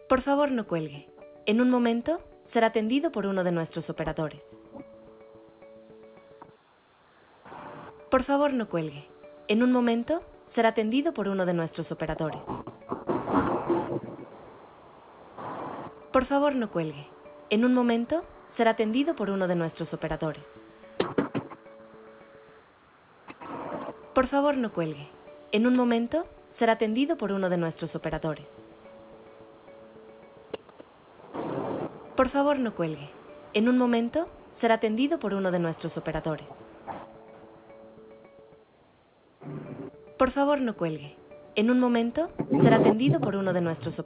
Por favor, no cuelgue. En un momento, será atendido por uno de nuestros operadores. Por favor, no cuelgue. En un momento, será atendido por uno de nuestros operadores. Por favor, no cuelgue. En un momento, será atendido por uno de nuestros operadores. Por favor, no cuelgue. En un momento, será atendido por uno de nuestros operadores. Por favor, no cuelgue. En un momento, será atendido por uno de nuestros operadores. Por favor, no cuelgue. En un momento, será atendido por uno de nuestros operadores.